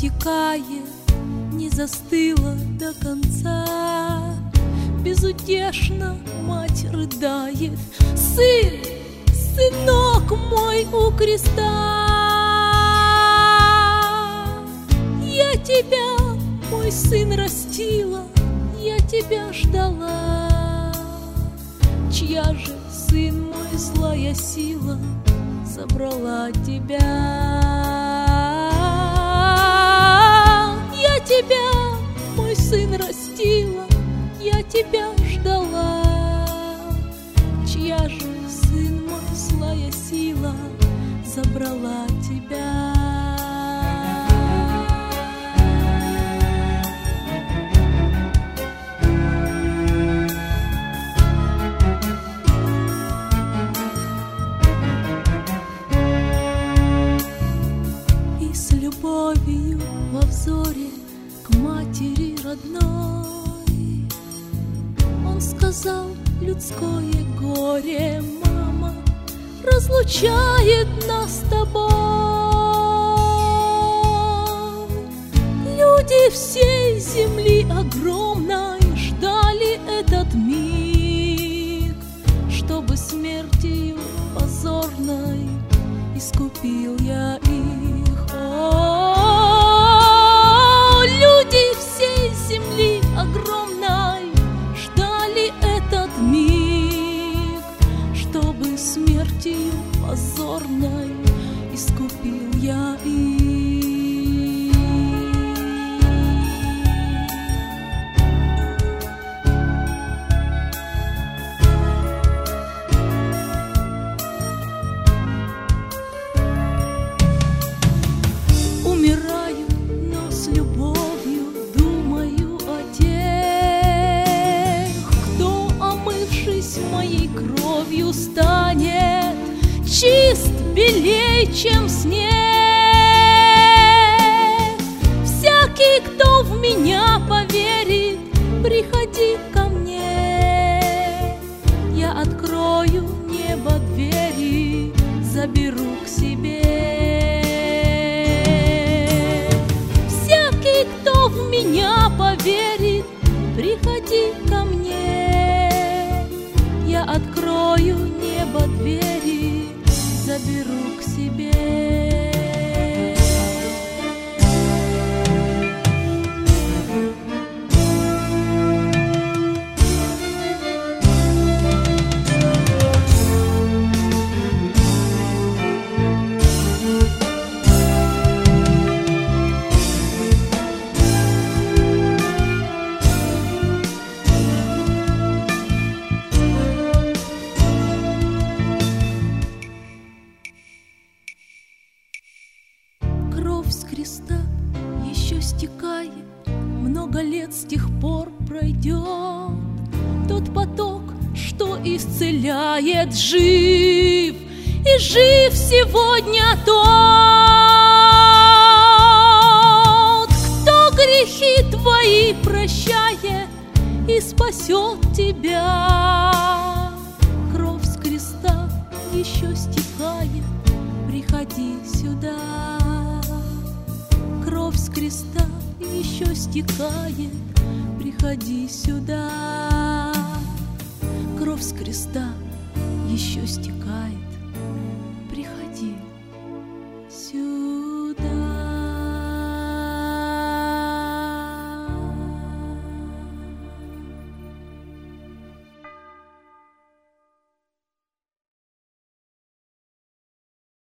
стекает, не застыла до конца. Безутешно мать рыдает: сын, сынок мой у креста. Я тебя, мой сын, растила, я тебя ждала. Чья же, сын мой, злая сила забрала тебя? Я тебя, мой сын, растила, я тебя ждала. Чья же, сын мой, злая сила забрала тебя? И с любовью во взоре к матери родной он сказал: людское горе, мама, разлучает нас с тобой. Люди всей земли огромной ждали этот миг, чтобы смертью позорной искупил я их. О, люди всей земли огромной ждали этот миг, чтобы смертью позорной искупил я их. Умираю, но с любовью думаю о тех, кто, омывшись моей кровью, станет чист, белей, чем снег. Всякий, кто в меня поверит, приходи ко мне. Я открою небо двери, заберу к себе. Всякий, кто в меня поверит, приходи ко мне. Я открою небо двери, заберу к себе. Кровь с креста еще стекает, много лет с тех пор пройдет. Тот поток, что исцеляет, жив, и жив сегодня тот, кто грехи твои прощает и спасет тебя. Кровь с креста еще стекает, приходи сюда. Кровь с креста еще стекает, приходи сюда. Кровь с креста еще стекает,